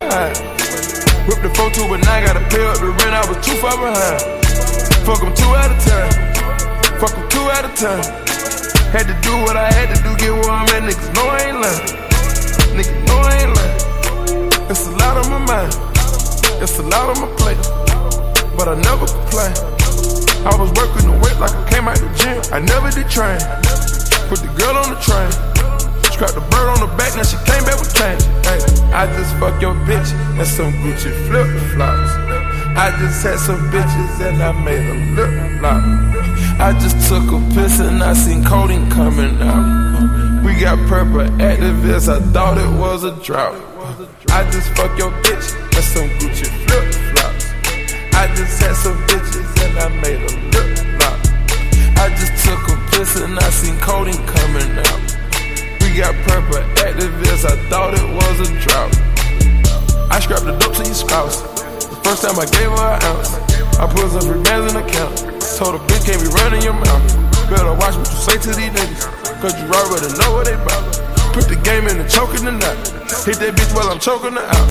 hide. Whip the 4-2, but now I gotta pay up the rent, I was too far behind. Fuck them 2 at a time. Fuck them 2 at a time. Had to do what I had to do, get where I'm at, niggas know I ain't lying. Niggas know I ain't lying. It's a lot on my mind, it's a lot on my plate, but I never complain. I was working the weight like I came out the gym, I never did train. Put the girl on the train, scrapped the bird on the back, now she came back with change. Hey, I just fuck your bitch and some Gucci flip-flops. I just had some bitches and I made them lip-flop. I just took a piss and I seen codeine coming out. We got purple activists, I thought it was a drought. I just fuck your bitch and some Gucci flip-flops. I just had some bitches and I made them lip-flop. I just took a piss and I seen codeine coming out. We got purple activists, I thought it was a drought. I scrapped the dope to your spouse. The first time I gave her an ounce, I put some free bands in the account. Told her bitch can't be running your mouth. Better watch what you say to these niggas, cause you already know what they bout. Put the game in and choking the knot. Hit that bitch while I'm choking her out.